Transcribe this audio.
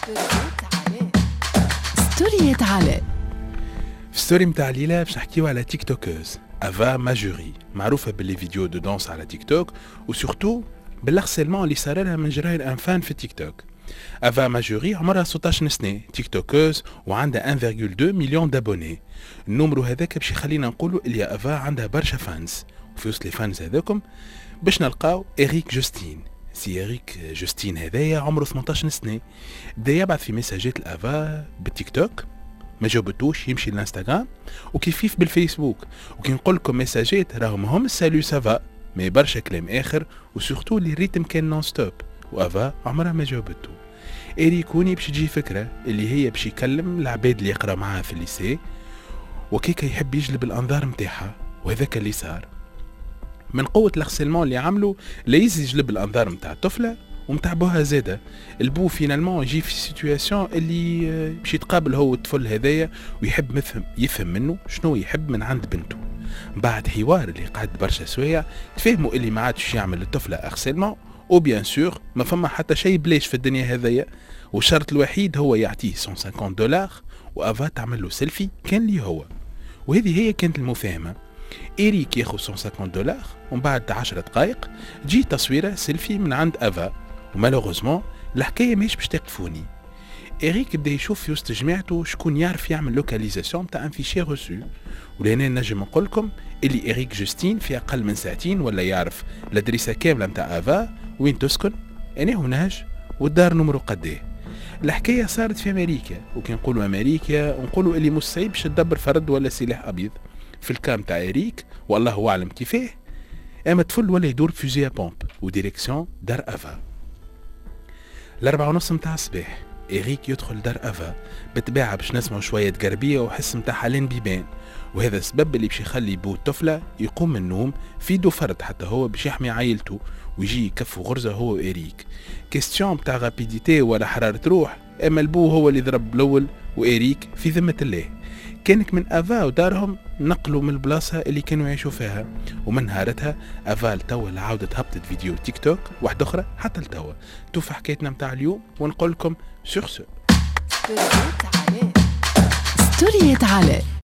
ستوريات علاء. في ستوري متاع ليلى باش نحكيو على تيك توكوز افا ماجوري، معروفه باللي فيديو دو دانس على تيك توك وسورتو بالهارسيلمون اللي صار لها من جراير ان فان في تيك توك. افا ماجوري عمرها 16 سنه، تيك توكوز وعندها 1.2 مليون دابوني. النمرو هذاك باش يخلينا نقولوا اللي افا عندها برشا فانز، وفي وسط لي فانز هذاكم باش نلقاو إريك جوستين. سي إريك جوستين هذايا عمره 18 سنه، بدا يبعث في مساجات الافا بالتيك توك، ما جاوبتوش يمشي للانستغرام وكيفيف بالفيسبوك، وكي نقول لكم مساجات راهم هم السالو سافا مي برشا كلام اخر، وسورتو اللي الريتم كان نون ستوب وافا عمرها ما جاوبته. إريكوني باش تجي فكره اللي هي باش يكلم العباد اللي يقرا معاها في الليسي وكيكا يحب يجلب الانظار متاعها، وهذاك اللي صار. من قوة الارسيلمون اللي عملوا ليز يجلب الانظار متاع الطفلة ومتاع بوها زادة. البو فينالمون يجي في سيتوياسيون اللي باش يتقابل هو الطفل هذايا ويحب يفهم منه شنو يحب من عند بنته. بعد حوار اللي قعد برشا سوايع تفهموا اللي ما عادش يعمل الطفلة ارسيلمون، وبيان سور ما فما حتى شيء بلاش في الدنيا هذايا، والشرط الوحيد هو يعطيه $150 وافا تعمل له سيلفي كان لي هو. وهذه هي كانت المفاهمة. إريك ياخذ $150 ومن بعد 10 دقائق تجي تصويره سيلفي من عند افا، ومالوغوزمون الحكايه ماهيش باش تقفوني. إريك بدا يشوف في وسط جماعته شكون يعرف يعمل لوكاليزاسيون تاع ان فيشي روسو، ولهنا نجم نقول لكم اللي إريك جوستين في اقل من ساعتين ولا يعرف الادريسه كامله نتاع افا، وين تسكن، انا هناج، والدار نمرو قديه. الحكايه صارت في امريكا، وكي نقولوا امريكا نقولوا اللي مستعيب باش تدبر فرد ولا سلاح ابيض. في الكام تاع إريك والله اعلم كيفاه، اما طفل ولا يدور بفوزي بومب وديريكسيون دار افا. 4:30 متاع الصباح إريك يدخل دار افا بتباعه باش نسمعوا شويه قربيه وحس متاع حالين بيبان، وهذا السبب اللي باش يخلي بو الطفله يقوم من النوم في يدو فرد حتى هو باش يحمي عائلته ويجي يكفوا غرزه هو وإريك. كيستيون تاع رابيديتي ولا حراره روح، اما البو هو اللي ضرب الاول وإريك في ذمه الله. كانك من افا ودارهم نقلوا من البلاصه اللي كانوا يعيشوا فيها، ومن نهارتها افا لتوا عاودت هبطت فيديو تيك توك واحده اخرى حتى لتوا. توفى حكايتنا متاع اليوم ونقول لكم سور سو. ستوريات علاء.